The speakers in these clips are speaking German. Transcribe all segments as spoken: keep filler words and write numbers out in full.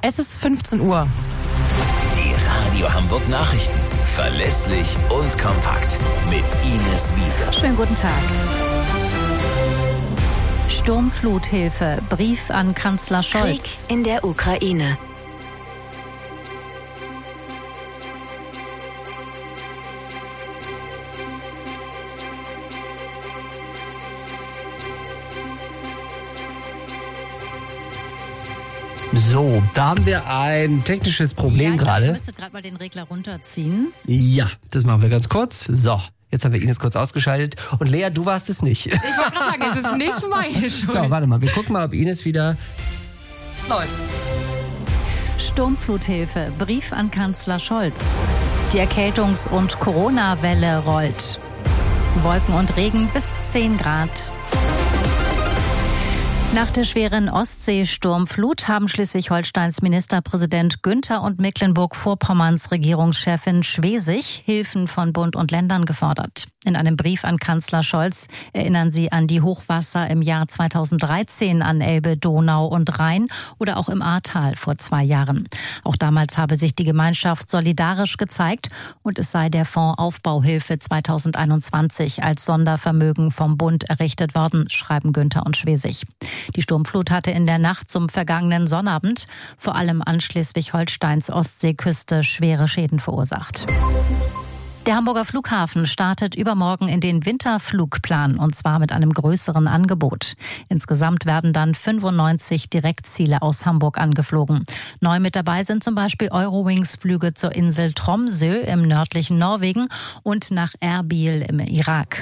Es ist fünfzehn Uhr. Die Radio Hamburg Nachrichten. Verlässlich und kompakt. Mit Ines Wiese. Schönen guten Tag. Sturmfluthilfe. Brief an Kanzler Scholz. Krieg in der Ukraine. So, da haben wir ein technisches Problem ja, gerade. Ihr müsstet gerade mal den Regler runterziehen. Ja, das machen wir ganz kurz. So, jetzt haben wir Ines kurz ausgeschaltet. Und Lea, du warst es nicht. Ich wollte gerade sagen, es ist nicht meine Schuld. So, warte mal, wir gucken mal, ob Ines wieder läuft. Sturmfluthilfe. Brief an Kanzler Scholz. Die Erkältungs- und Corona-Welle rollt. Wolken und Regen bis zehn Grad. Nach der schweren Ostsee-Sturmflut haben Schleswig-Holsteins Ministerpräsident Günther und Mecklenburg-Vorpommerns Regierungschefin Schwesig Hilfen von Bund und Ländern gefordert. In einem Brief an Kanzler Scholz erinnern sie an die Hochwasser im Jahr zweitausenddreizehn an Elbe, Donau und Rhein oder auch im Ahrtal vor zwei Jahren. Auch damals habe sich die Gemeinschaft solidarisch gezeigt und es sei der Fonds Aufbauhilfe zweitausendeinundzwanzig als Sondervermögen vom Bund errichtet worden, schreiben Günther und Schwesig. Die Sturmflut hatte in der Nacht zum vergangenen Sonnabend vor allem an Schleswig-Holsteins Ostseeküste schwere Schäden verursacht. Der Hamburger Flughafen startet übermorgen in den Winterflugplan und zwar mit einem größeren Angebot. Insgesamt werden dann fünfundneunzig Direktziele aus Hamburg angeflogen. Neu mit dabei sind zum Beispiel Eurowings-Flüge zur Insel Tromsø im nördlichen Norwegen und nach Erbil im Irak.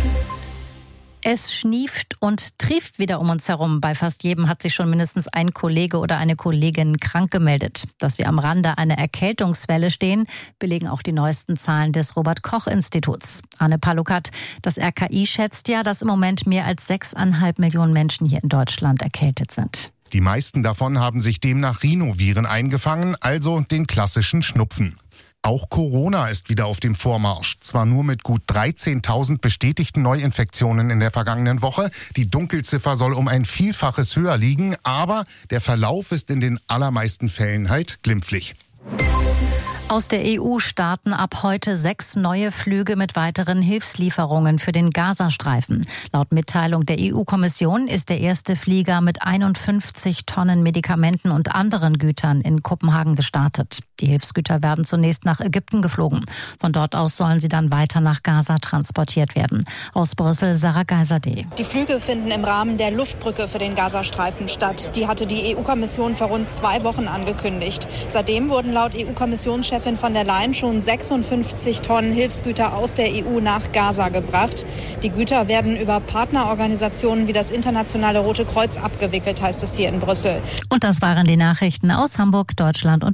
Es schnieft und trieft wieder um uns herum. Bei fast jedem hat sich schon mindestens ein Kollege oder eine Kollegin krank gemeldet. Dass wir am Rande einer Erkältungswelle stehen, belegen auch die neuesten Zahlen des Robert-Koch-Instituts. Anne Palukat, das R K I schätzt ja, dass im Moment mehr als sechseinhalb Millionen Menschen hier in Deutschland erkältet sind. Die meisten davon haben sich demnach Rhinoviren eingefangen, also den klassischen Schnupfen. Auch Corona ist wieder auf dem Vormarsch. Zwar nur mit gut dreizehntausend bestätigten Neuinfektionen in der vergangenen Woche. Die Dunkelziffer soll um ein Vielfaches höher liegen, aber der Verlauf ist in den allermeisten Fällen halt glimpflich. Aus der E U starten ab heute sechs neue Flüge mit weiteren Hilfslieferungen für den Gazastreifen. Laut Mitteilung der E U-Kommission ist der erste Flieger mit einundfünfzig Tonnen Medikamenten und anderen Gütern in Kopenhagen gestartet. Die Hilfsgüter werden zunächst nach Ägypten geflogen. Von dort aus sollen sie dann weiter nach Gaza transportiert werden. Aus Brüssel, Sarah Geiserde. Die Flüge finden im Rahmen der Luftbrücke für den Gazastreifen statt. Die hatte die E U-Kommission vor rund zwei Wochen angekündigt. Seitdem wurden laut E U-Kommissionschefin von der Leyen schon sechsundfünfzig Tonnen Hilfsgüter aus der E U nach Gaza gebracht. Die Güter werden über Partnerorganisationen wie das Internationale Rote Kreuz abgewickelt, heißt es hier in Brüssel. Und das waren die Nachrichten aus Hamburg, Deutschland und